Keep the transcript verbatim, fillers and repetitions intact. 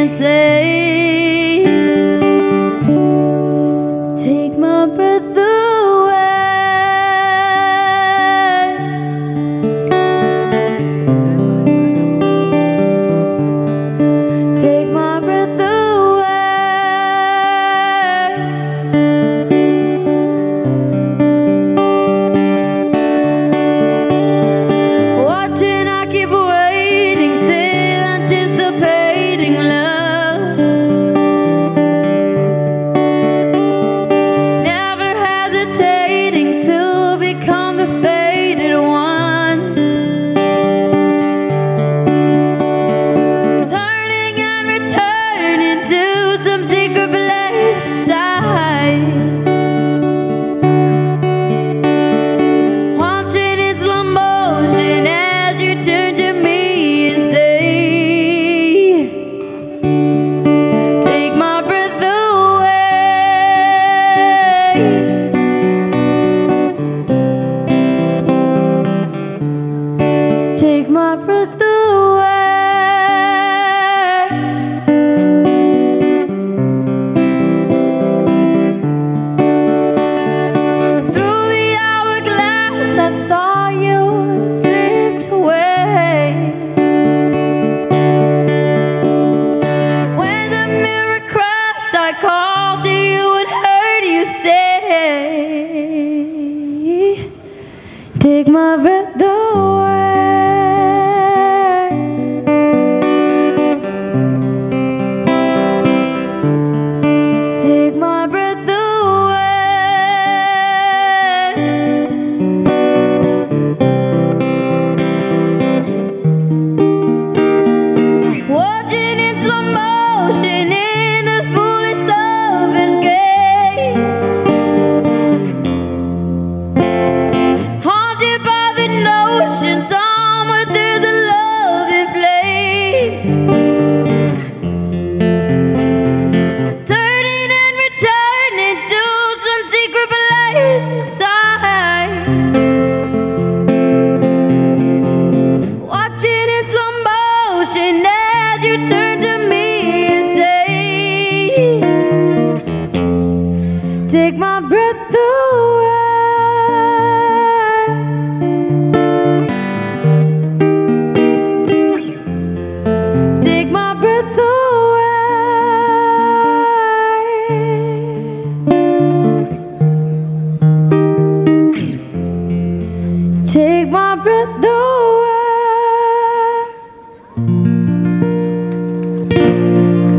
say, take my breath away, take my breath away. Watching, I keep waiting, still anticipating love. Never hesitating to become the faded ones. Turning and returning to some secret place inside. Watching in slow motion as you turn to me and say, take my breath away, take my breath away. Through the hourglass I saw you slipped away. When the mirror crashed, I called to you and heard you say, take my breath away, take my breath away. Watching in slow motion in this foolish love escape. Haunted by the notion somewhere there's a love in flames. Turning and returning to some secret place inside. Watching in slow motion as you turn to me and say, take my breath away, take my breath away, take my breath away.